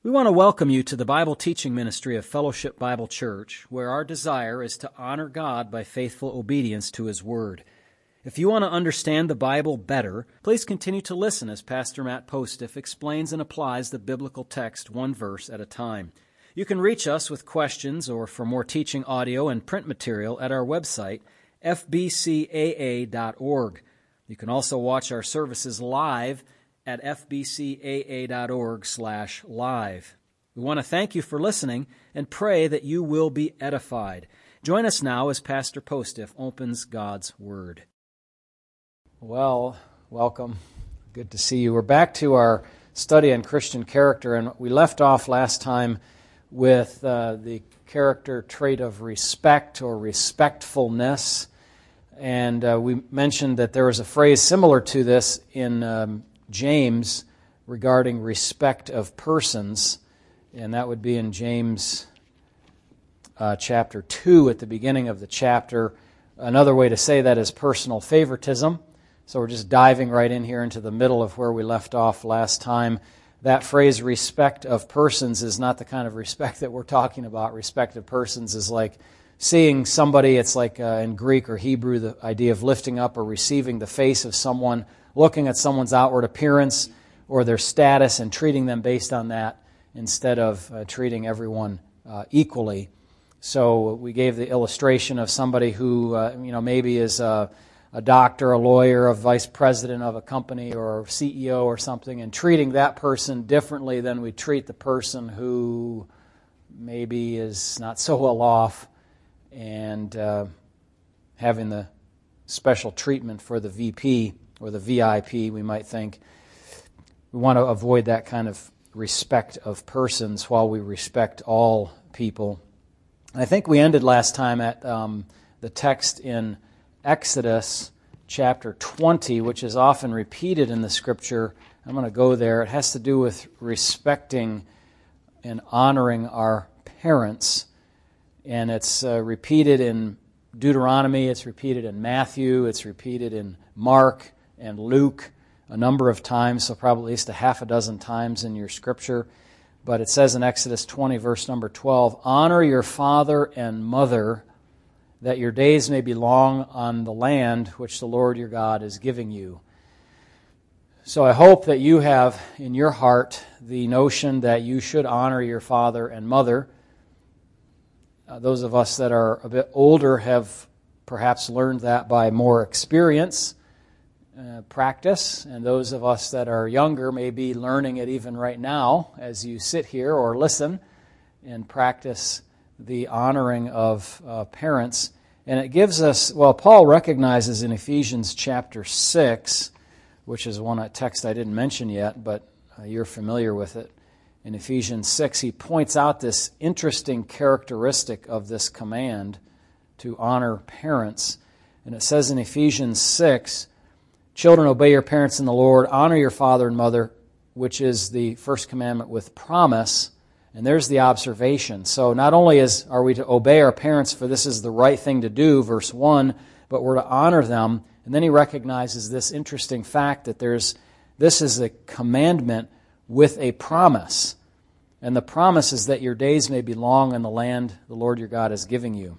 We want to welcome you to the Bible teaching ministry of Fellowship Bible Church, where our desire is to honor God by faithful obedience to His Word. If you want to understand the Bible better, please continue to listen as Pastor Matt Postiff explains and applies the biblical text one verse at a time. You can reach us with questions or for more teaching audio and print material at our website, fbcaa.org. You can also watch our services live at fbcaa.org/live. We want to thank you for listening and pray that you will be edified. Join us now as Pastor Postiff opens God's Word. Well, welcome. Good to see you. We're back to our study on Christian character, and we left off last time with the character trait of respect or respectfulness. And we mentioned that there was a phrase similar to this in James regarding respect of persons, and that would be in James chapter 2 at the beginning of the chapter. Another way to say that is personal favoritism. So we're just diving right in here into the middle of where we left off last time. That phrase, respect of persons, is not the kind of respect that we're talking about. Respect of persons is like seeing somebody, it's like in Greek or Hebrew, the idea of lifting up or receiving the face of someone, looking at someone's outward appearance or their status and treating them based on that instead of treating everyone equally. So we gave the illustration of somebody who maybe is a doctor, a lawyer, a vice president of a company or a CEO or something, and treating that person differently than we treat the person who maybe is not so well off, and having the special treatment for the VP or the VIP, we might think. We want to avoid that kind of respect of persons while we respect all people. I think we ended last time at the text in Exodus chapter 20, which is often repeated in the Scripture. I'm going to go there. It has to do with respecting and honoring our parents. And it's repeated in Deuteronomy, it's repeated in Matthew, it's repeated in Mark and Luke a number of times, so probably at least a half a dozen times in your Scripture. But it says in Exodus 20, verse number 12, "Honor your father and mother, that your days may be long on the land which the Lord your God is giving you." So I hope that you have in your heart the notion that you should honor your father and mother. Those of us that are a bit older have perhaps learned that by more experience, practice, and those of us that are younger may be learning it even right now as you sit here or listen and practice the honoring of parents. And it gives us, Paul recognizes in Ephesians chapter 6, which is one text I didn't mention yet, but you're familiar with it. In Ephesians 6, he points out this interesting characteristic of this command to honor parents. And it says in Ephesians 6, "Children, obey your parents in the Lord, honor your father and mother," which is the first commandment with promise. And there's the observation. So not only are we to obey our parents, for this is the right thing to do, verse 1, but we're to honor them. And then he recognizes this interesting fact that this is a commandment with a promise. And the promise is that your days may be long in the land the Lord your God is giving you.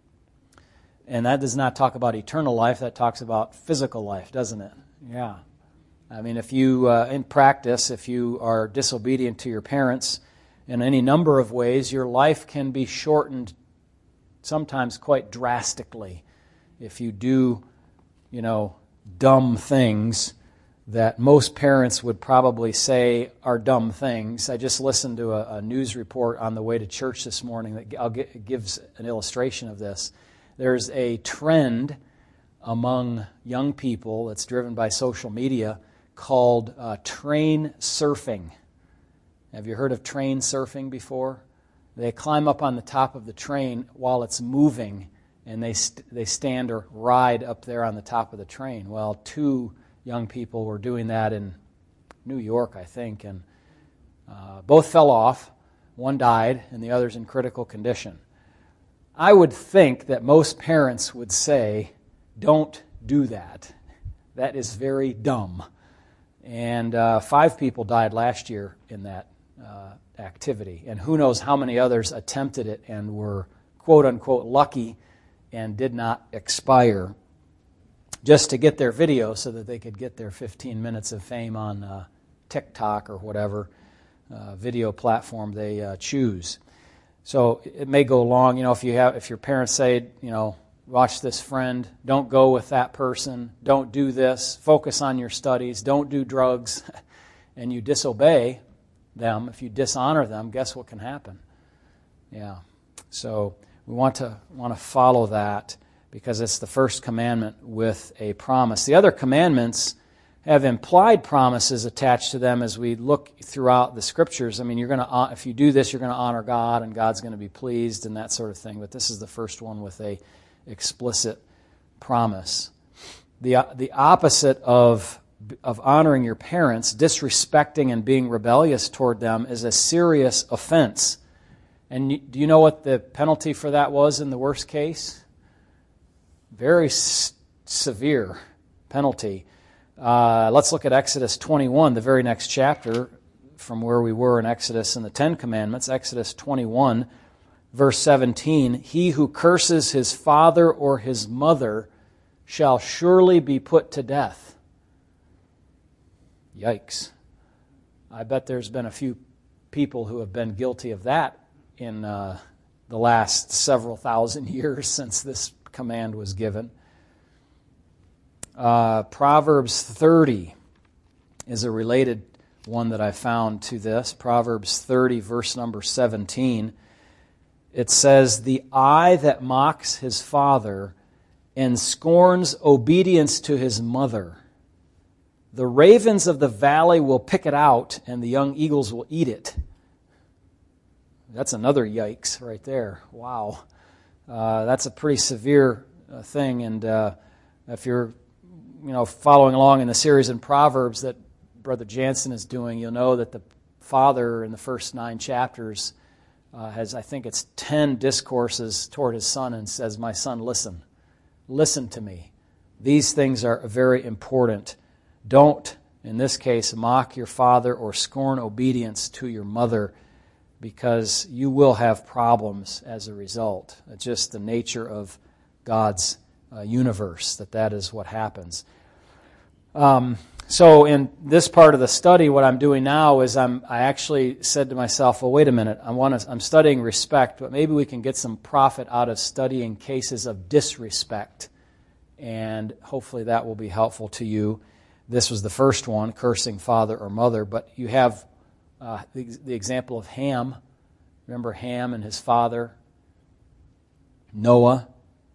And that does not talk about eternal life, that talks about physical life, doesn't it? Yeah. I mean, if you, in practice, if you are disobedient to your parents in any number of ways, your life can be shortened sometimes quite drastically. If you do, dumb things that most parents would probably say are dumb things. I just listened to a news report on the way to church this morning that gives an illustration of this. There's a trend among young people that's driven by social media called train surfing. Have you heard of train surfing before? They climb up on the top of the train while it's moving, and they stand or ride up there on the top of the train. Well, two young people were doing that in New York, I think, and both fell off. One died, and the other's in critical condition. I would think that most parents would say, don't do that. That is very dumb. And 5 people died last year in that activity. And who knows how many others attempted it and were quote-unquote lucky and did not expire just to get their video so that they could get their 15 minutes of fame on TikTok or whatever video platform they choose. So it may go long. If your parents say, watch this friend, don't go with that person, don't do this, focus on your studies, don't do drugs, and you disobey them, if you dishonor them, guess what can happen? Yeah. So we want to follow that because it's the first commandment with a promise. The other commandments have implied promises attached to them as we look throughout the Scriptures. I mean, if you do this, you're going to honor God, and God's going to be pleased, and that sort of thing. But this is the first one with a explicit promise. The opposite of honoring your parents, disrespecting and being rebellious toward them, is a serious offense. And do you know what the penalty for that was in the worst case? Very severe penalty. Let's look at Exodus 21, the very next chapter from where we were in Exodus and the Ten Commandments. Exodus 21, verse 17, "He who curses his father or his mother shall surely be put to death." Yikes. I bet there's been a few people who have been guilty of that in the last several thousand years since this command was given. Proverbs 30 is a related one that I found to this. Proverbs 30, verse number 17. It says, "The eye that mocks his father and scorns obedience to his mother, the ravens of the valley will pick it out, and the young eagles will eat it." That's another yikes right there. Wow. That's a pretty severe thing. And if you're following along in the series in Proverbs that Brother Jansen is doing, you'll know that the father in the first 9 chapters has, I think it's 10 discourses toward his son and says, "My son, listen. Listen to me. These things are very important. Don't, in this case, mock your father or scorn obedience to your mother, because you will have problems as a result." It's just the nature of God's universe, that is what happens. So in this part of the study, what I'm doing now is I actually said to myself, well, wait a minute, I'm studying respect, but maybe we can get some profit out of studying cases of disrespect, and hopefully that will be helpful to you. This was the first one, cursing father or mother, but you have the example of Ham. Remember Ham and his father, Noah,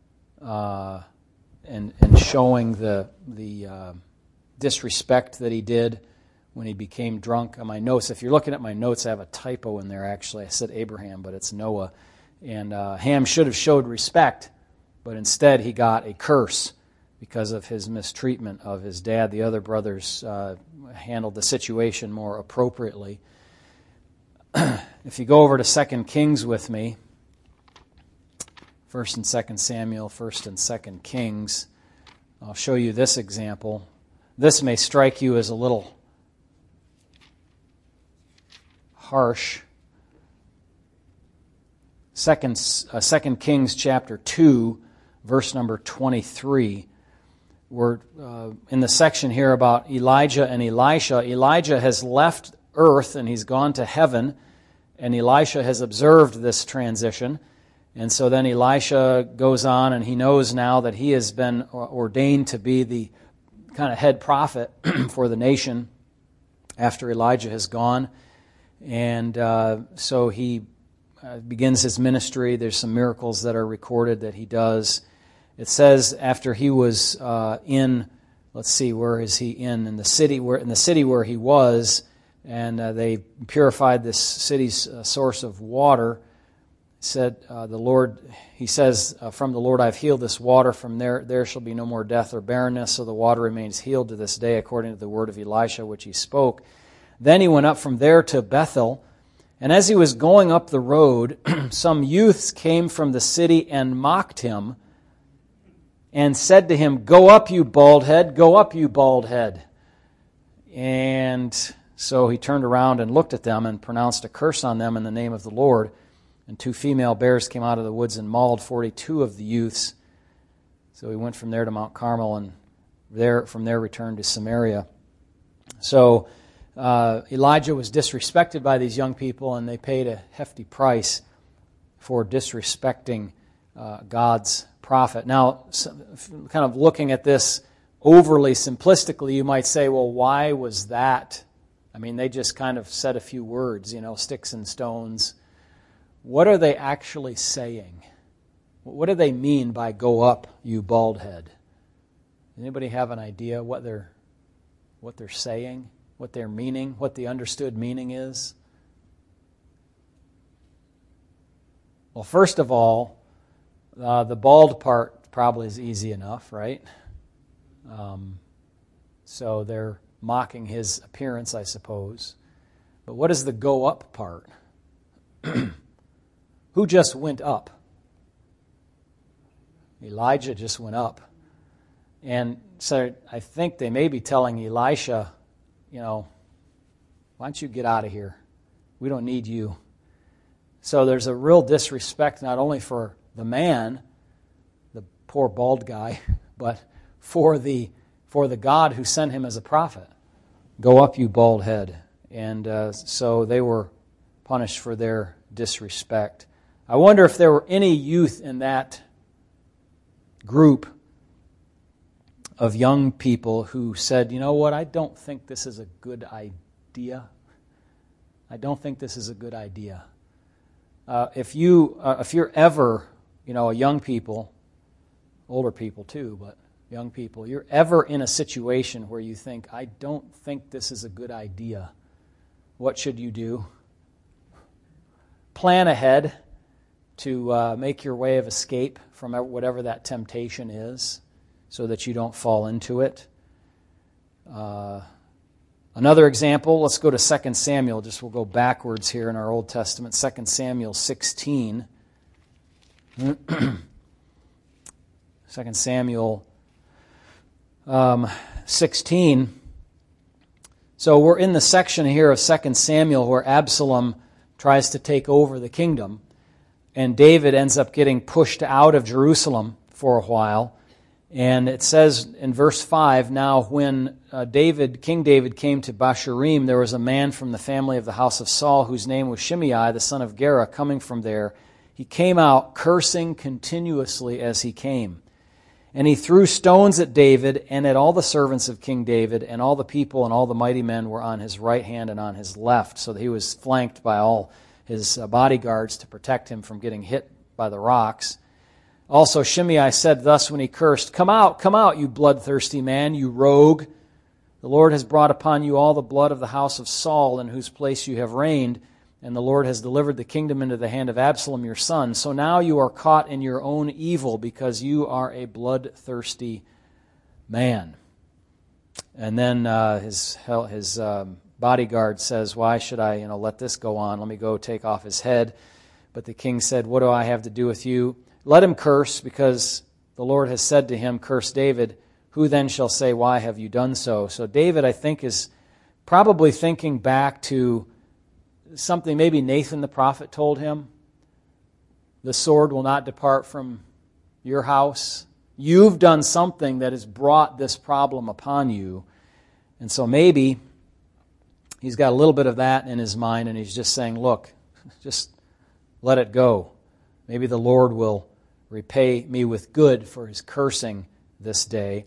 and showing the disrespect that he did when he became drunk. On my notes, if you're looking at my notes, I have a typo in there actually. I said Abraham, but it's Noah. And Ham should have showed respect, but instead he got a curse because of his mistreatment of his dad. The other brothers handled the situation more appropriately. If you go over to 2 Kings with me, 1 and 2 Samuel, 1 and 2 Kings, I'll show you this example. This may strike you as a little harsh. 2 Kings chapter 2, verse number 23. We're in the section here about Elijah and Elisha. Elijah has left earth and he's gone to heaven, and Elisha has observed this transition. And so then Elisha goes on, and he knows now that he has been ordained to be the kind of head prophet for the nation after Elijah has gone. And so he begins his ministry. There's some miracles that are recorded that he does. It says after he was in, let's see, where is he in? In the city where he was, and they purified this city's source of water. Said the Lord, he says, from the Lord I've healed this water. From there shall be no more death or barrenness. So the water remains healed to this day, according to the word of Elisha, which he spoke. Then he went up from there to Bethel. And as he was going up the road, some youths came from the city and mocked him and said to him, "Go up, you bald head, go up, you bald head." And So he turned around and looked at them and pronounced a curse on them in the name of the Lord. And 2 female bears came out of the woods and mauled 42 of the youths. So he went from there to Mount Carmel, and from there returned to Samaria. So Elijah was disrespected by these young people, and they paid a hefty price for disrespecting God's prophet. Now, kind of looking at this overly simplistically, you might say, well, why was that? I mean, they just kind of said a few words, sticks and stones. What are they actually saying? What do they mean by "go up, you bald head"? Anybody have an idea what they're saying, what they're meaning, what the understood meaning is? Well, first of all, the bald part probably is easy enough, right? So they're mocking his appearance, I suppose. But what is the "go up" part? Who just went up? Elijah just went up. And so I think they may be telling Elisha, why don't you get out of here? We don't need you. So there's a real disrespect not only for the man, the poor bald guy, but for the God who sent him as a prophet. Go up, you bald head. And so they were punished for their disrespect. I wonder if there were any youth in that group of young people who said, you know what, I don't think this is a good idea. I don't think this is a good idea. If you're ever, a young people, older people too, but young people, you're ever in a situation where you think, I don't think this is a good idea, what should you do? Plan ahead to make your way of escape from whatever that temptation is so that you don't fall into it. Another example, let's go to 2 Samuel. We'll go backwards here in our Old Testament. 2 Samuel 16. 2 Samuel 16. So we're in the section here of 2 Samuel where Absalom tries to take over the kingdom. And David ends up getting pushed out of Jerusalem for a while. And it says in verse 5, now when King David came to Bashurim, there was a man from the family of the house of Saul whose name was Shimei, the son of Gera, coming from there. He came out cursing continuously as he came. And he threw stones at David and at all the servants of King David, and all the people and all the mighty men were on his right hand and on his left, so that he was flanked by all his bodyguards to protect him from getting hit by the rocks. Also Shimei said thus when he cursed, come out, you bloodthirsty man, you rogue. The Lord has brought upon you all the blood of the house of Saul, in whose place you have reigned, and the Lord has delivered the kingdom into the hand of Absalom your son. So now you are caught in your own evil, because you are a bloodthirsty man. And then his bodyguard says, why should I let this go on? Let me go take off his head. But the king said, what do I have to do with you? Let him curse, because the Lord has said to him, curse David. Who then shall say, why have you done so? So David, I think, is probably thinking back to something maybe Nathan the prophet told him. The sword will not depart from your house. You've done something that has brought this problem upon you. And so maybe he's got a little bit of that in his mind, and he's just saying, look, just let it go. Maybe the Lord will repay me with good for his cursing this day.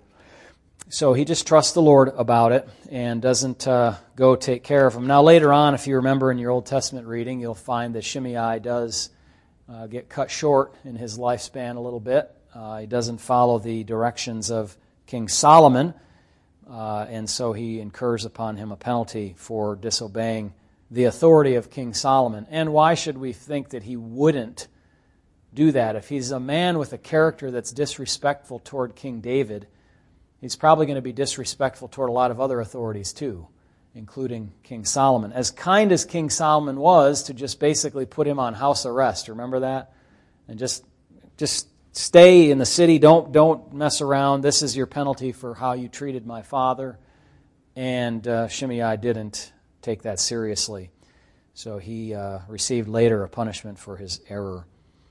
So he just trusts the Lord about it and doesn't go take care of him. Now later on, if you remember in your Old Testament reading, you'll find that Shimei does get cut short in his lifespan a little bit. He doesn't follow the directions of King Solomon, and so he incurs upon him a penalty for disobeying the authority of King Solomon. And why should we think that he wouldn't do that? If he's a man with a character that's disrespectful toward King David, he's probably going to be disrespectful toward a lot of other authorities too, including King Solomon. As kind as King Solomon was to just basically put him on house arrest, remember that? And just stay in the city, don't mess around. This is your penalty for how you treated my father. And Shimei didn't take that seriously. So he received later a punishment for his error.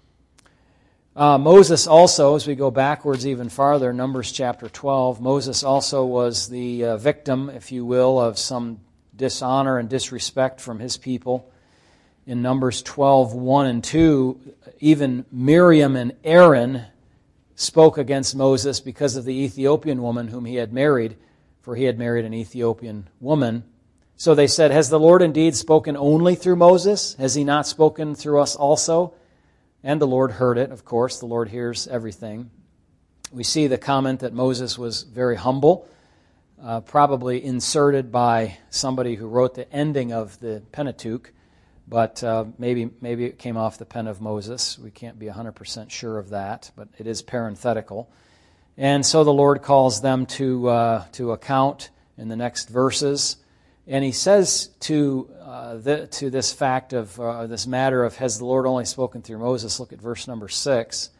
Moses also, as we go backwards even farther, Numbers chapter 12, Moses also was the victim, if you will, of some dishonor and disrespect from his people. In Numbers 12, 1 and 2, even Miriam and Aaron spoke against Moses because of the Ethiopian woman whom he had married, for he had married an Ethiopian woman. So they said, "Has the Lord indeed spoken only through Moses? Has he not spoken through us also?" And the Lord heard it, of course. The Lord hears everything. We see the comment that Moses was very humble, probably inserted by somebody who wrote the ending of the Pentateuch, but maybe it came off the pen of Moses. We can't be 100% sure of that, but it is parenthetical. And so the Lord calls them to account in the next verses. And he says to this fact of this matter of, has the Lord only spoken through Moses? Look at verse number 6.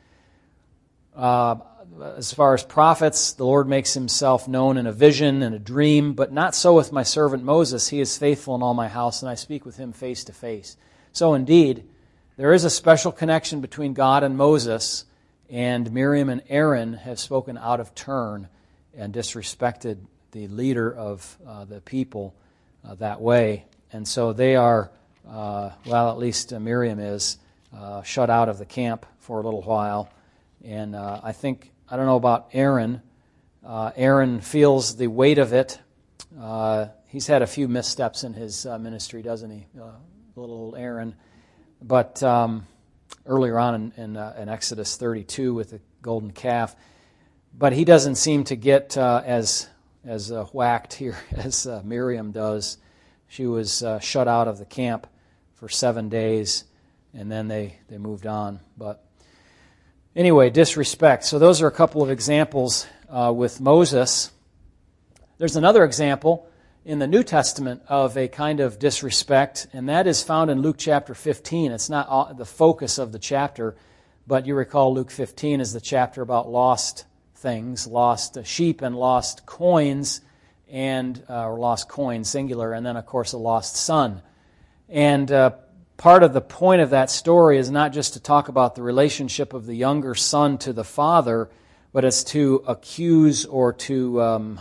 As far as prophets, the Lord makes himself known in a vision and a dream, but not so with my servant Moses. He is faithful in all my house, and I speak with him face to face. So indeed, there is a special connection between God and Moses, and Miriam and Aaron have spoken out of turn and disrespected the leader of the people that way. And so they are, at least Miriam is, shut out of the camp for a little while. And I don't know about Aaron. Aaron feels the weight of it. He's had a few missteps in his ministry, doesn't he? Little Aaron. But earlier on in Exodus 32 with the golden calf. But he doesn't seem to get as whacked here as Miriam does. She was shut out of the camp for 7 days, and then they moved on. But anyway, disrespect. So those are a couple of examples with Moses. There's another example in the New Testament of a kind of disrespect, and that is found in Luke chapter 15. It's not the focus of the chapter, but you recall Luke 15 is the chapter about lost things, lost sheep and lost coins, or lost coins, singular, and then, of course, a lost son. And part of the point of that story is not just to talk about the relationship of the younger son to the father, but it's to accuse or to,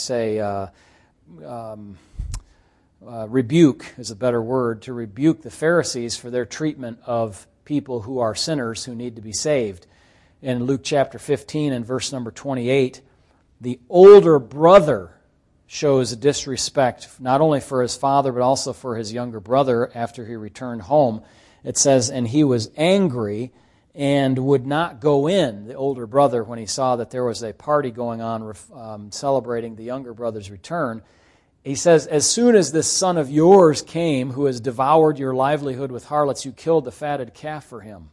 rebuke is a better word, to rebuke the Pharisees for their treatment of people who are sinners who need to be saved. In Luke chapter 15 and verse number 28, the older brother shows disrespect not only for his father but also for his younger brother after he returned home. It says, and he was angry and would not go in, the older brother, when he saw that there was a party going on celebrating the younger brother's return. He says, as soon as this son of yours came, who has devoured your livelihood with harlots, you killed the fatted calf for him.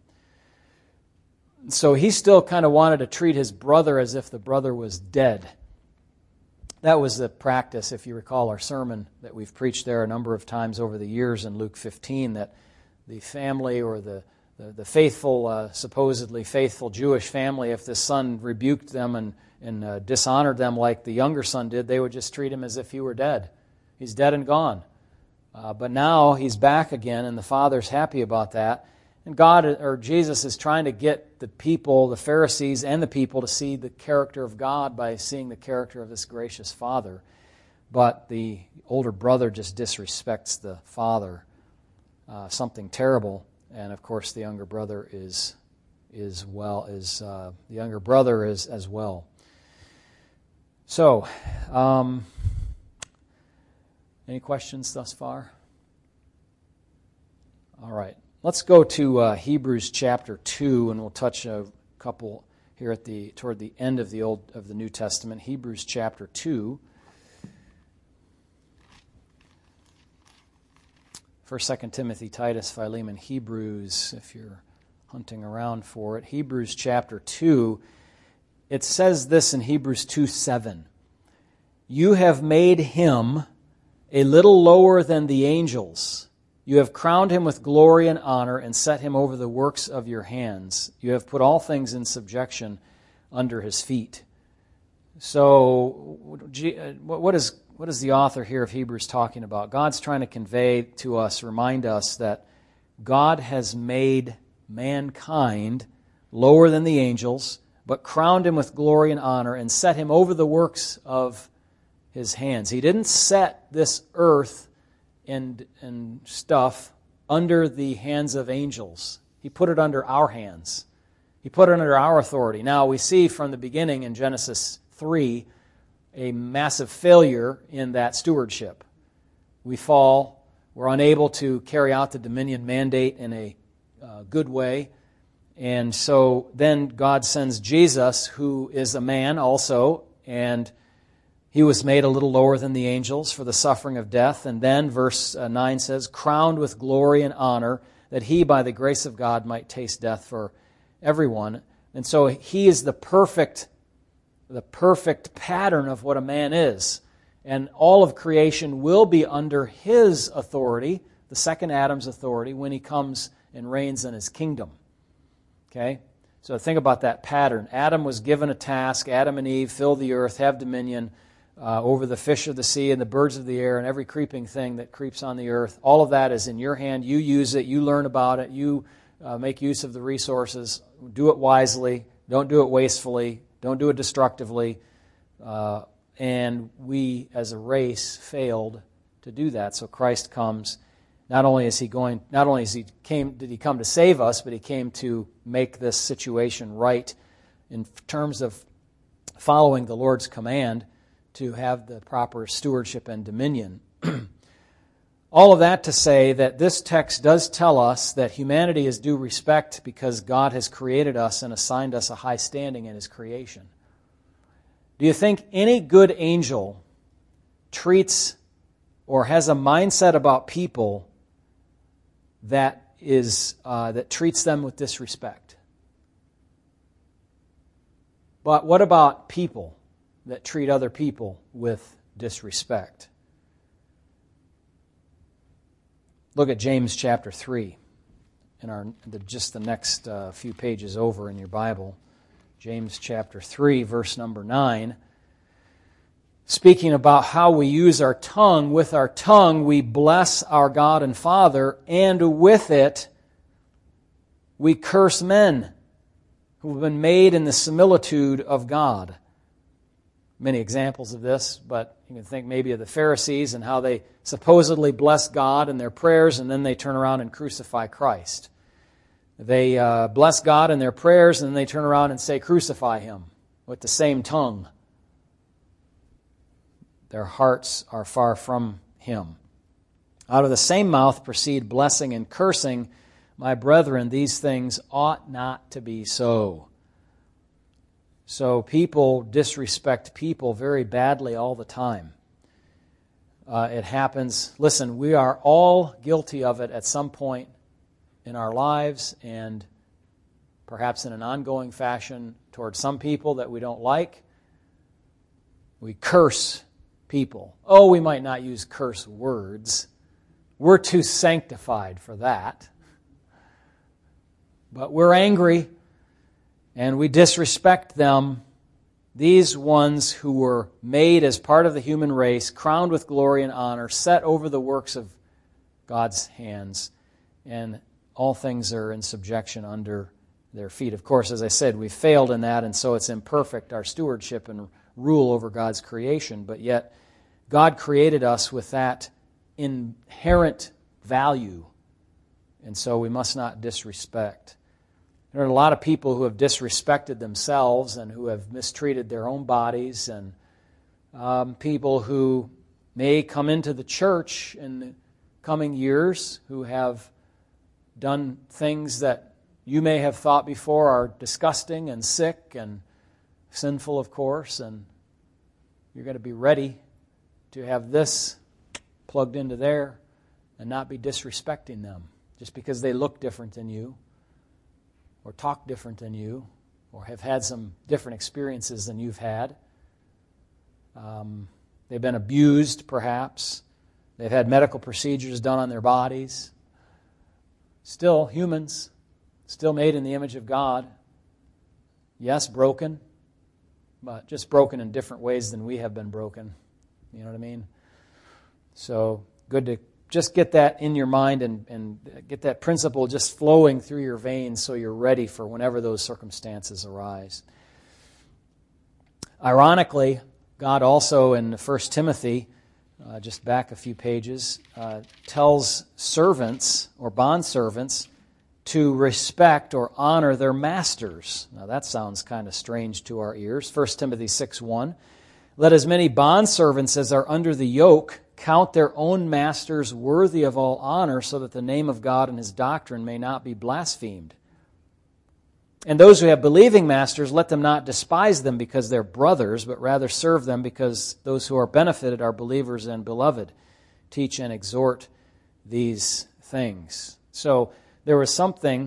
So he still kind of wanted to treat his brother as if the brother was dead. That was the practice, if you recall our sermon that we've preached there a number of times over the years in Luke 15, that the family or the faithful, supposedly faithful Jewish family, if the son rebuked them and dishonored them like the younger son did, they would just treat him as if he were dead. He's dead and gone. But now he's back again, and the Father's happy about that. And God, or Jesus, is trying to get the people, the Pharisees and the people, to see the character of God by seeing the character of this gracious Father. But the older brother just disrespects the father, something terrible. And of course, the younger brother is as well. So, any questions thus far? All right. Let's go to Hebrews chapter 2, and we'll touch a couple here toward the end of the New Testament. Hebrews chapter 2. 1st, 2nd Timothy, Titus, Philemon, Hebrews, if you're hunting around for it. Hebrews chapter 2, it says this in Hebrews 2:7. You have made him a little lower than the angels. You have crowned him with glory and honor and set him over the works of your hands. You have put all things in subjection under his feet. So what is is the author here of Hebrews talking about? God's trying to convey to us, remind us that God has made mankind lower than the angels, but crowned him with glory and honor and set him over the works of his hands. He didn't set this earth and stuff under the hands of angels. He put it under our hands. He put it under our authority. Now, we see from the beginning in Genesis 3 a massive failure in that stewardship. We fall. We're unable to carry out the dominion mandate in a good way. And so then God sends Jesus, who is a man also, and he was made a little lower than the angels for the suffering of death. And then verse 9 says, crowned with glory and honor, that he, by the grace of God, might taste death for everyone. And so he is the perfect pattern of what a man is. And all of creation will be under his authority, the second Adam's authority, when he comes and reigns in his kingdom. Okay? So think about that pattern. Adam was given a task. Adam and Eve, fill the earth, have dominion over the fish of the sea and the birds of the air and every creeping thing that creeps on the earth. All of that is in your hand. You use it. You learn about it. You make use of the resources. Do it wisely. Don't do it wastefully. Don't do it destructively. And we, as a race, failed to do that. So Christ comes. Not only did he come to save us, but he came to make this situation right in terms of following the Lord's command to have the proper stewardship and dominion. All of that to say that this text does tell us that humanity is due respect because God has created us and assigned us a high standing in his creation. Do you think any good angel treats or has a mindset about people that treats them with disrespect? But what about people that treat other people with disrespect? Look at James chapter 3 in just the next few pages over in your Bible. James chapter 3, verse number 9. Speaking about how we use our tongue. With our tongue we bless our God and Father, and with it we curse men who have been made in the similitude of God. Many examples of this, but you can think maybe of the Pharisees and how they supposedly bless God in their prayers and then they turn around and crucify Christ. They bless God in their prayers and then they turn around and say, crucify him, with the same tongue. Their hearts are far from him. Out of the same mouth proceed blessing and cursing. My brethren, these things ought not to be so. So people disrespect people very badly all the time. It happens. Listen, we are all guilty of it at some point in our lives and perhaps in an ongoing fashion toward some people that we don't like. We curse people. Oh, we might not use curse words. We're too sanctified for that. But we're angry and we disrespect them, these ones who were made as part of the human race, crowned with glory and honor, set over the works of God's hands, and all things are in subjection under their feet. Of course, as I said, we failed in that, and so it's imperfect, our stewardship and rule over God's creation, but yet God created us with that inherent value, and so we must not disrespect. There are a lot of people who have disrespected themselves and who have mistreated their own bodies, and people who may come into the church in the coming years who have done things that you may have thought before are disgusting and sick and sinful, of course, and you're going to be ready to have this plugged into there and not be disrespecting them just because they look different than you, or talk different than you, or have had some different experiences than you've had. They've been abused, perhaps. They've had medical procedures done on their bodies. Still humans, still made in the image of God. Yes, broken, but just broken in different ways than we have been broken. You know what I mean? So good to just get that in your mind and get that principle just flowing through your veins so you're ready for whenever those circumstances arise. Ironically, God also in 1 Timothy, just back a few pages, tells servants or bondservants to respect or honor their masters. Now that sounds kind of strange to our ears. 1 Timothy 6:1. Let as many bondservants as are under the yoke count their own masters worthy of all honor, so that the name of God and His doctrine may not be blasphemed. And those who have believing masters, let them not despise them because they're brothers, but rather serve them because those who are benefited are believers and beloved. Teach and exhort these things. So there was something,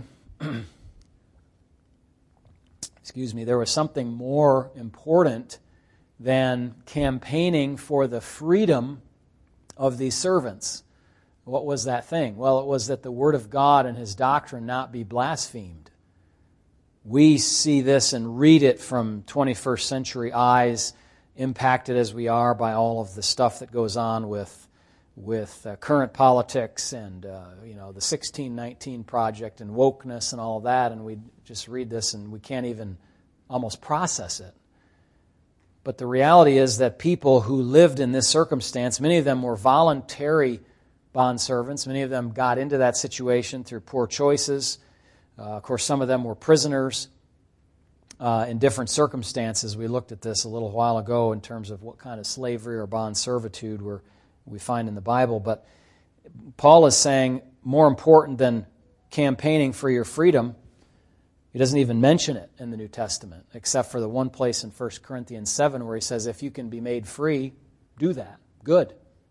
there was something more important than campaigning for the freedom of these servants. What was that thing? Well, it was that the Word of God and His doctrine not be blasphemed. We see this and read it from 21st century eyes, impacted as we are by all of the stuff that goes on with current politics and the 1619 Project and wokeness and all of that, and we just read this and we can't even almost process it. But the reality is that people who lived in this circumstance, many of them were voluntary bondservants. Many of them got into that situation through poor choices. Of course, some of them were prisoners in different circumstances. We looked at this a little while ago in terms of what kind of slavery or bond servitude we find in the Bible. But Paul is saying more important than campaigning for your freedom. He doesn't even mention it in the New Testament, except for the one place in 1 Corinthians 7 where he says, if you can be made free, do that. Good.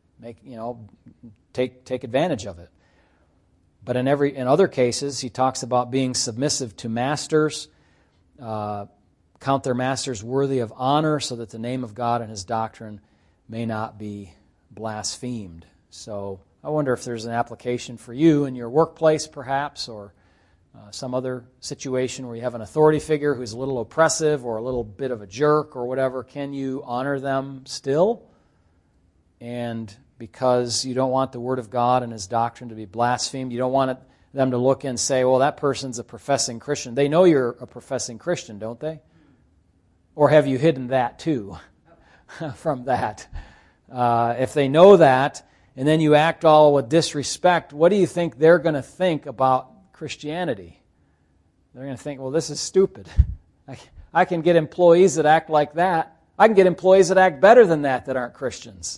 Take advantage of it. But in other cases, he talks about being submissive to masters, count their masters worthy of honor, so that the name of God and His doctrine may not be blasphemed. So I wonder if there's an application for you in your workplace, perhaps, or some other situation where you have an authority figure who's a little oppressive or a little bit of a jerk or whatever. Can you honor them still? And because you don't want the Word of God and His doctrine to be blasphemed, you don't want them to look and say, well, that person's a professing Christian. They know you're a professing Christian, don't they? Or have you hidden that too from that? If they know that, and then you act all with disrespect, what do you think they're going to think about Christianity? They're going to think, well, this is stupid. I can get employees that act like that. I can get employees that act better than that aren't Christians.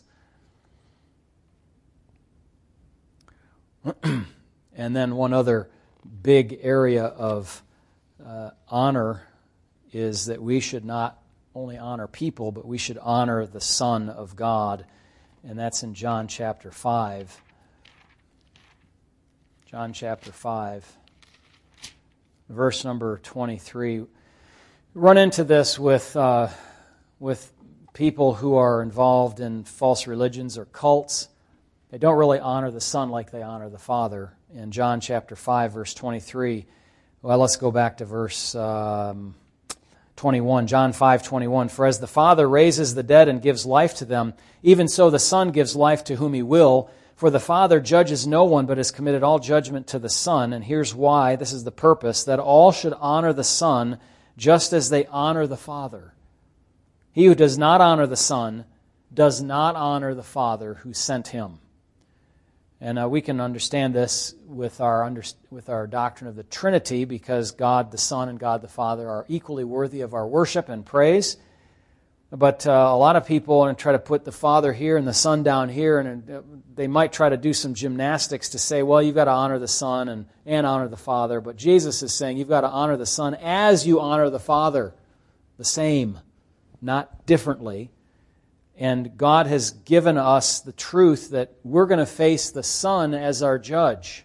And then one other big area of honor is that we should not only honor people, but we should honor the Son of God. And that's in John chapter 5. John chapter 5, verse number 23. Run into this with people who are involved in false religions or cults. They don't really honor the Son like they honor the Father. In John chapter 5, verse 23, well, let's go back to verse 21. John 5:21. For as the Father raises the dead and gives life to them, even so the Son gives life to whom He will. For the Father judges no one, but has committed all judgment to the Son. And here's why. This is the purpose, that all should honor the Son just as they honor the Father. He who does not honor the Son does not honor the Father who sent Him. And we can understand this with our doctrine of the Trinity, because God the Son and God the Father are equally worthy of our worship and praise. But a lot of people try to put the Father here and the Son down here, and they might try to do some gymnastics to say, well, you've got to honor the Son and honor the Father. But Jesus is saying you've got to honor the Son as you honor the Father, the same, not differently. And God has given us the truth that we're going to face the Son as our judge.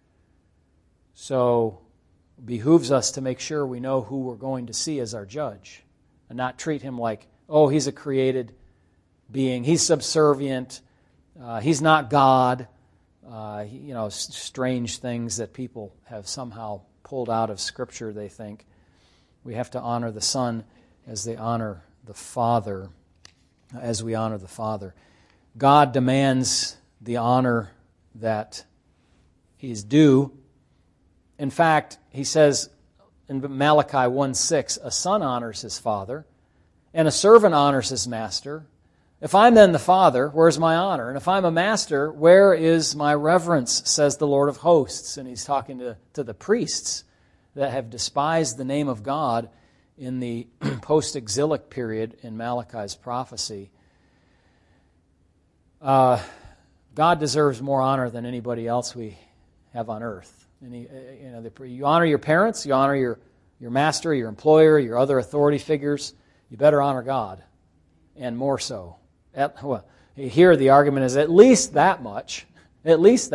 So it behooves us to make sure we know who we're going to see as our judge and not treat Him like, oh, He's a created being. He's subservient. He's not God. Strange things that people have somehow pulled out of Scripture, they think. We have to honor the Son as they honor the Father, as we honor the Father. God demands the honor that He's due. In fact, He says in Malachi 1:6, a son honors his father, and a servant honors his master. If I'm then the father, where's my honor? And if I'm a master, where is my reverence, says the Lord of hosts? And He's talking to the priests that have despised the name of God in the post-exilic period in Malachi's prophecy. God deserves more honor than anybody else we have on earth. And you honor your parents, you honor your master, your employer, your other authority figures. You better honor God, and more so. Here the argument is at least that much, if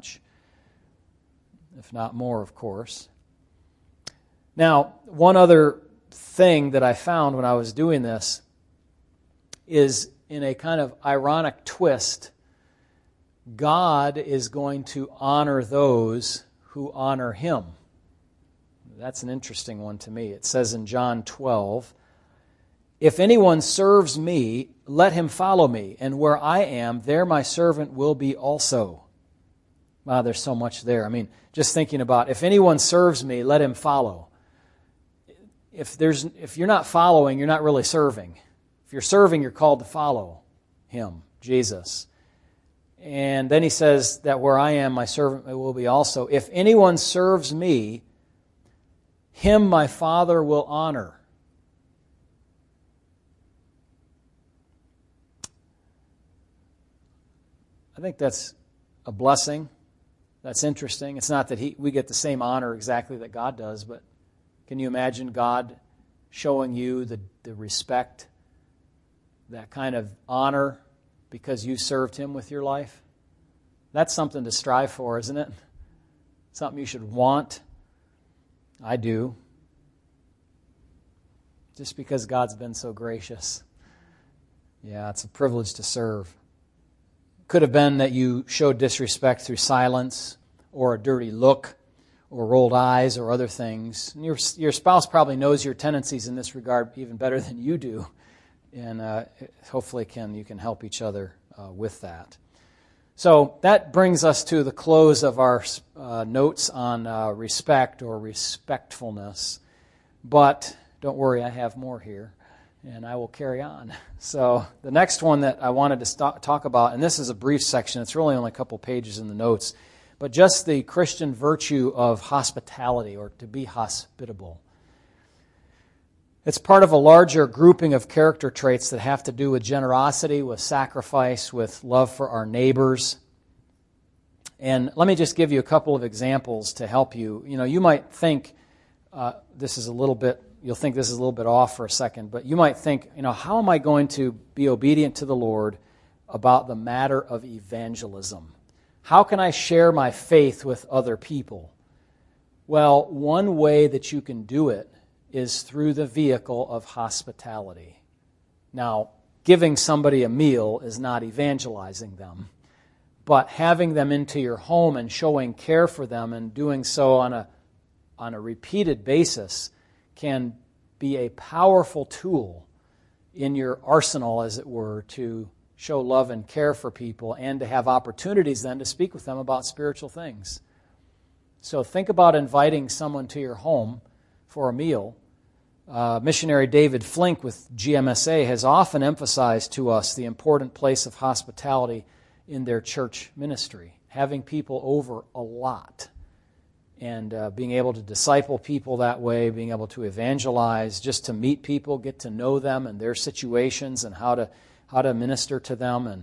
not more, of course. Now, one other thing that I found when I was doing this is, in a kind of ironic twist, God is going to honor those who honor Him. That's an interesting one to me. It says in John 12, if anyone serves me, let him follow me, and where I am, there my servant will be also. Wow, there's so much there. I mean, just thinking about, if anyone serves me, let him follow. If you're not following, you're not really serving. If you're serving, you're called to follow Him, Jesus. And then He says that where I am, my servant will be also. If anyone serves me, him my Father will honor. I think that's a blessing. That's interesting. It's not that we get the same honor exactly that God does, but can you imagine God showing you the respect, that kind of honor, because you served Him with your life? That's something to strive for, isn't it? Something you should want. I do. Just because God's been so gracious. Yeah, it's a privilege to serve. Could have been that you showed disrespect through silence, or a dirty look, or rolled eyes, or other things. And your spouse probably knows your tendencies in this regard even better than you do. And hopefully you can help each other with that. So that brings us to the close of our notes on respect or respectfulness. But don't worry, I have more here, and I will carry on. So the next one that I wanted to talk about, and this is a brief section, it's really only a couple pages in the notes, but just the Christian virtue of hospitality, or to be hospitable. It's part of a larger grouping of character traits that have to do with generosity, with sacrifice, with love for our neighbors. And let me just give you a couple of examples to help you. You might think you'll think this is a little bit off for a second, but you might think, how am I going to be obedient to the Lord about the matter of evangelism? How can I share my faith with other people? Well, one way that you can do it is through the vehicle of hospitality. Now, giving somebody a meal is not evangelizing them, but having them into your home and showing care for them and doing so on a repeated basis can be a powerful tool in your arsenal, as it were, to show love and care for people and to have opportunities then to speak with them about spiritual things. So think about inviting someone to your home for a meal. Missionary David Flink with GMSA has often emphasized to us the important place of hospitality in their church ministry, having people over a lot and being able to disciple people that way, being able to evangelize, just to meet people, get to know them and their situations and how to minister to them. And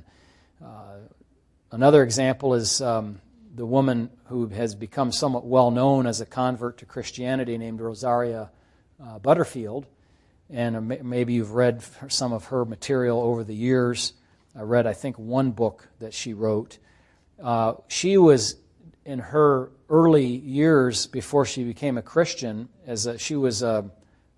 another example is the woman who has become somewhat well known as a convert to Christianity named Rosaria Butterfield. And maybe you've read some of her material over the years. I read, I think, one book that she wrote. She was, in her early years before she became a Christian, she was an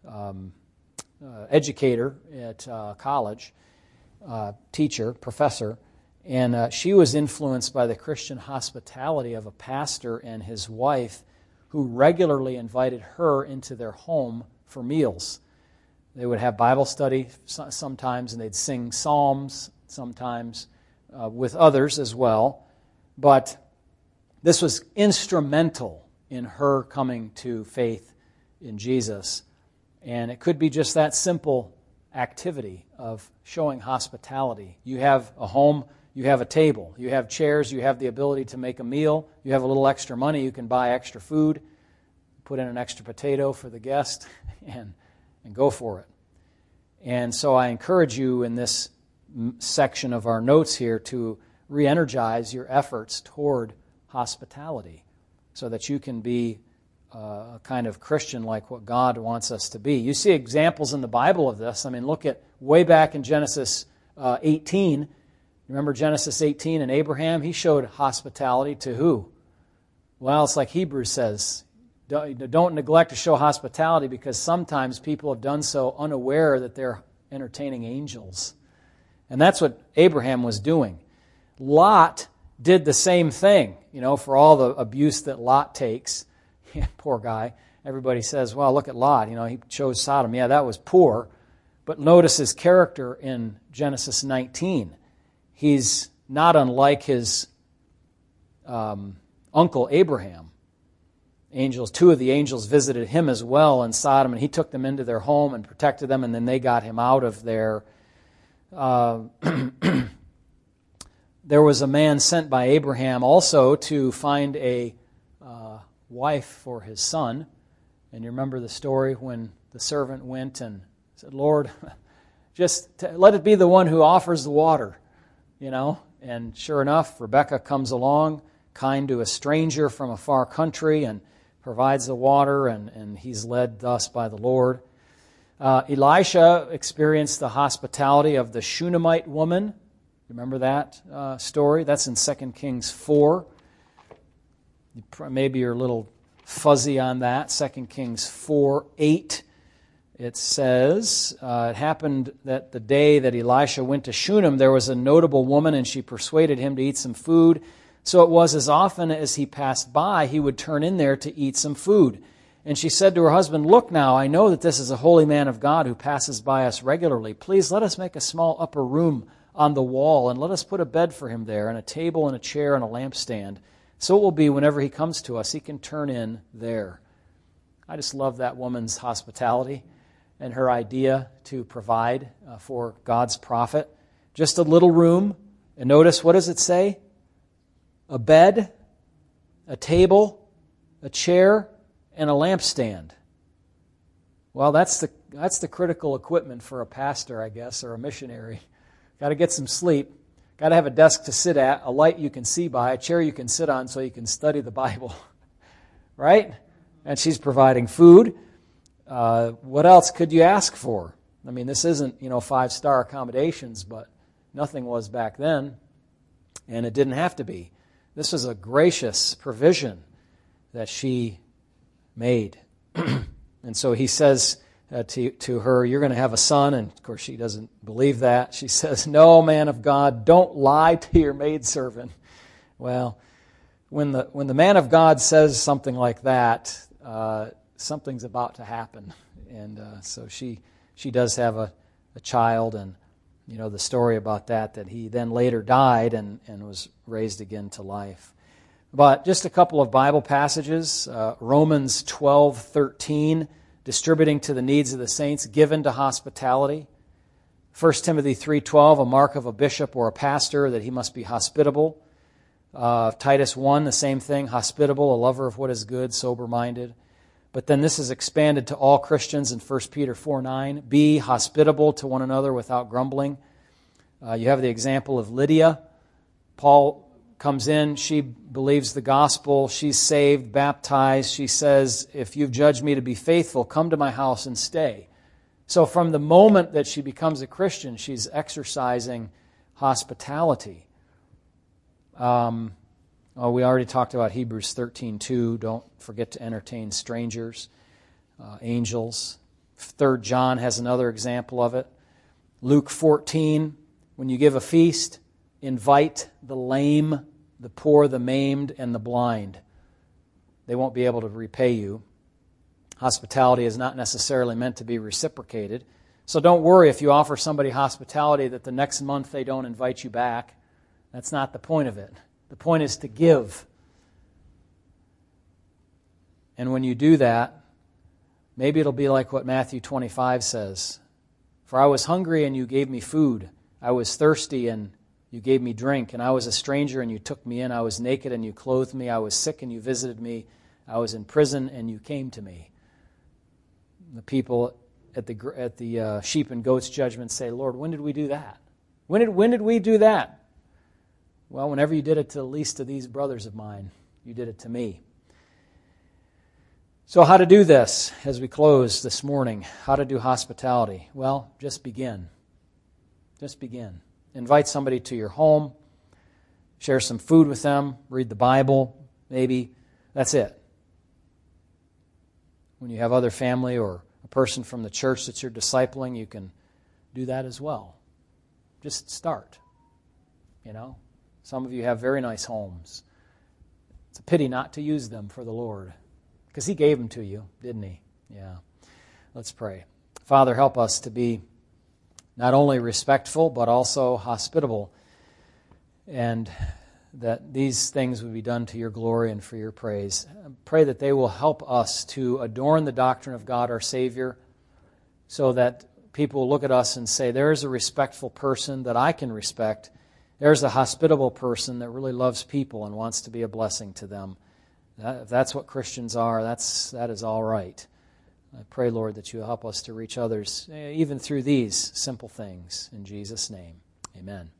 educator at college, teacher, professor, and she was influenced by the Christian hospitality of a pastor and his wife who regularly invited her into their home for meals. They would have Bible study sometimes, and they'd sing psalms sometimes with others as well. But this was instrumental in her coming to faith in Jesus. And it could be just that simple activity of showing hospitality. You have a home, you have a table, you have chairs, you have the ability to make a meal, you have a little extra money, you can buy extra food, put in an extra potato for the guest, and go for it. And so I encourage you in this section of our notes here to re-energize your efforts toward hospitality so that you can be a kind of Christian like what God wants us to be. You see examples in the Bible of this. I mean, look at way back in Genesis 18. Remember Genesis 18 and Abraham? He showed hospitality to who? Well, it's like Hebrews says, don't neglect to show hospitality, because sometimes people have done so unaware that they're entertaining angels. And that's what Abraham was doing. Lot did the same thing, for all the abuse that Lot takes. Poor guy. Everybody says, well, look at Lot. He chose Sodom. Yeah, that was poor. But notice his character in Genesis 19. He's not unlike his uncle Abraham. Two of the angels visited him as well in Sodom, and he took them into their home and protected them, and then they got him out of there. There was a man sent by Abraham also to find a wife for his son. And you remember the story when the servant went and said, Lord, just let it be the one who offers the water, And sure enough, Rebekah comes along, kind to a stranger from a far country, and provides the water, and he's led thus by the Lord. Elisha experienced the hospitality of the Shunammite woman. Remember that story? That's in 2 Kings 4. Maybe you're a little fuzzy on that. 2 Kings 4:8. It says, it happened that the day that Elisha went to Shunem, there was a notable woman, and she persuaded him to eat some food. So it was as often as he passed by, he would turn in there to eat some food. And she said to her husband, Look now, I know that this is a holy man of God who passes by us regularly. Please let us make a small upper room on the wall, and let us put a bed for him there, and a table and a chair and a lampstand. So it will be whenever he comes to us, he can turn in there. I just love that woman's hospitality and her idea to provide for God's prophet. Just a little room. And notice, what does it say? A bed, a table, a chair, and a lampstand. Well, that's the critical equipment for a pastor, I guess, or a missionary. Got to get some sleep. Got to have a desk to sit at, a light you can see by, a chair you can sit on so you can study the Bible. Right? And she's providing food. What else could you ask for? I mean, this isn't, 5-star accommodations, but nothing was back then, and it didn't have to be. This was a gracious provision that she made. And so he says to her, you're going to have a son, and of course she doesn't believe that. She says, no, man of God, don't lie to your maidservant. Well, when the man of God says something like that, something's about to happen. And so she does have a child, and the story about that he then later died and was raised again to life. But just a couple of Bible passages. Romans 12:13, distributing to the needs of the saints, given to hospitality. 1 Timothy 3:12, a mark of a bishop or a pastor, that he must be hospitable. Titus 1, the same thing, hospitable, a lover of what is good, sober-minded. But then this is expanded to all Christians in 1 Peter 4:9. Be hospitable to one another without grumbling. You have the example of Lydia. Paul comes in, she believes the gospel, she's saved, baptized. She says, if you've judged me to be faithful, come to my house and stay. So from the moment that she becomes a Christian, she's exercising hospitality. We already talked about Hebrews 13:2. Don't forget to entertain strangers, angels. 3 John has another example of it. Luke 14, when you give a feast, invite the lame, the poor, the maimed, and the blind. They won't be able to repay you. Hospitality is not necessarily meant to be reciprocated. So don't worry if you offer somebody hospitality that the next month they don't invite you back. That's not the point of it. The point is to give. And when you do that, maybe it'll be like what Matthew 25 says. For I was hungry and you gave me food. I was thirsty and you gave me drink. And I was a stranger and you took me in. I was naked and you clothed me. I was sick and you visited me. I was in prison and you came to me. The people at the sheep and goats judgment say, Lord, when did we do that? When did we do that? Well, whenever you did it to the least of these brothers of mine, you did it to me. So how to do this as we close this morning? How to do hospitality? Well, just begin. Just begin. Invite somebody to your home. Share some food with them. Read the Bible, maybe. That's it. When you have other family or a person from the church that you're discipling, you can do that as well. Just start. You know? Some of you have very nice homes. It's a pity not to use them for the Lord. Because He gave them to you, didn't He? Yeah. Let's pray. Father, help us to be not only respectful, but also hospitable. And that these things would be done to your glory and for your praise. I pray that they will help us to adorn the doctrine of God our Savior so that people will look at us and say, there's a respectful person that I can respect. There's a hospitable person that really loves people and wants to be a blessing to them. If that's what Christians are, that is all right. I pray, Lord, that you help us to reach others, even through these simple things. In Jesus' name, amen.